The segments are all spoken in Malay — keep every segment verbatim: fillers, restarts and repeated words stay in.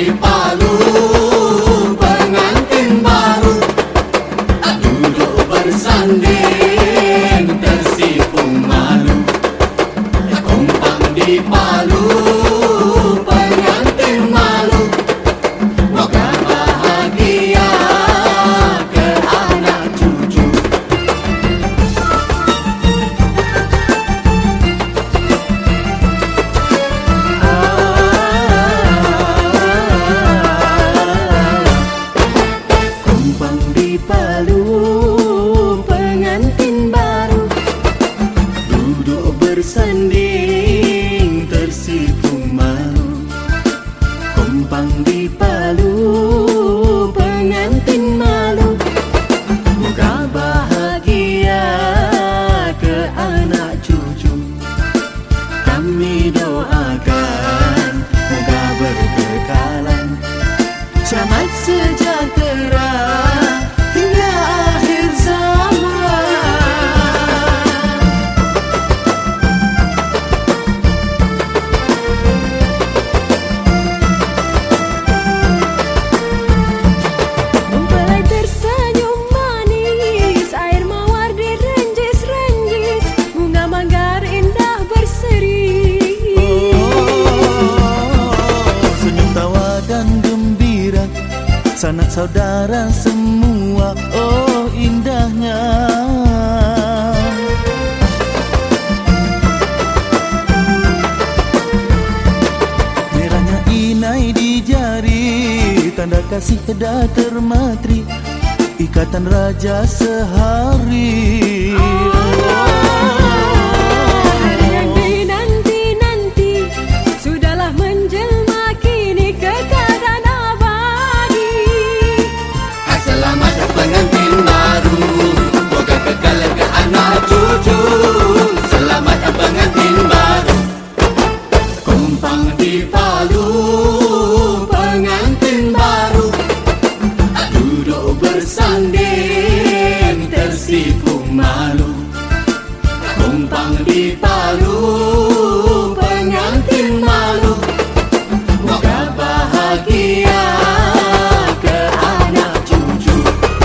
di Palu, pengantin baru duduk bersanding tersipu malu. Kompang di Palu, pengantin malu. Moga bahagia ke anak cucu. Kompang di Palu, pengantin baru duduk bersanding tersipu malu. Kompang di Palu, pengantin malu. Moga bahagia ke anak cucu. Kami doakan moga berkekalan, selamat sejahtera hingga akhir zaman. Mempelai tersenyum manis, air mawar direnjis-renjis, bunga manggar indah berseri. Senyum tawa dan gembira, sanak saudara semua, oh indahnya. Merahnya inai di jari, tanda kasih dah termatri, ikatan raja sehari. Hari yang dinanti-nanti sudahlah menjelma kini ke keadaan abadi. Selamat pengantin baru, moga kekal ke anak cucu. Selamat pengantin baru. Kompang di Palu, pengantin baru duduk bersanding tersipu malu. Kompang di Palu, pengantin malu. Moga bahagia ke anak cucu.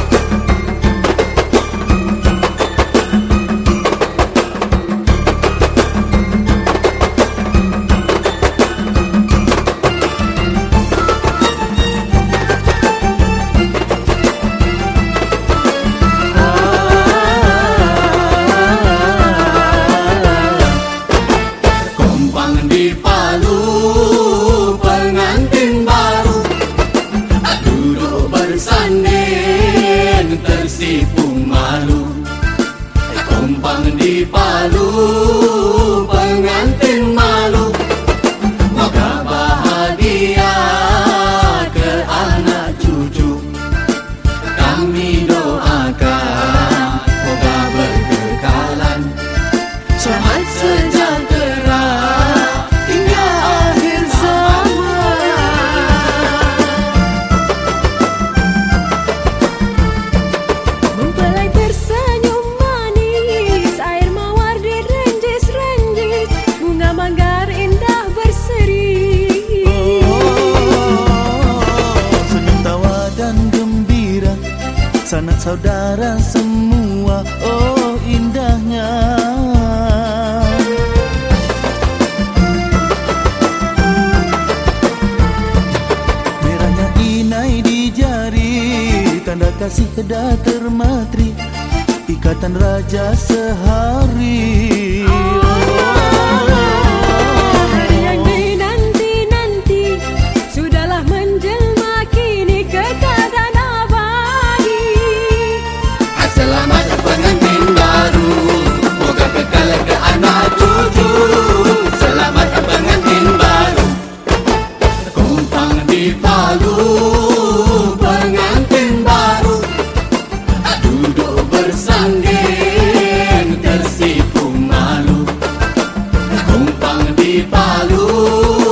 Kompang di Palu, pengantin baru duduk bersanding tersipu malu. Kompang di Palu, pengantin malu. Moga bahagia ke anak cucu. Kami doakan moga berkekalan, selamat sejahtera hingga akhir zaman. Mempelai tersenyum manis, air mawar direnjis-renjis, bunga manggar indah berseri. Senyum tawa dan gembira, sanak saudara semua, oh indahnya. Merahnya inai di jari, tanda kasih dah termatri, ikatan raja sehari. Hari yang dinanti-nanti sudahlah menjelma kini ke keadaan abadi. Selamat pengantin baru, moga kekal ke anak cucu. Selamat pengantin baru. Kompang di Palu, pengantin baru duduk bersanding tersipu malu. Kompang di Palu,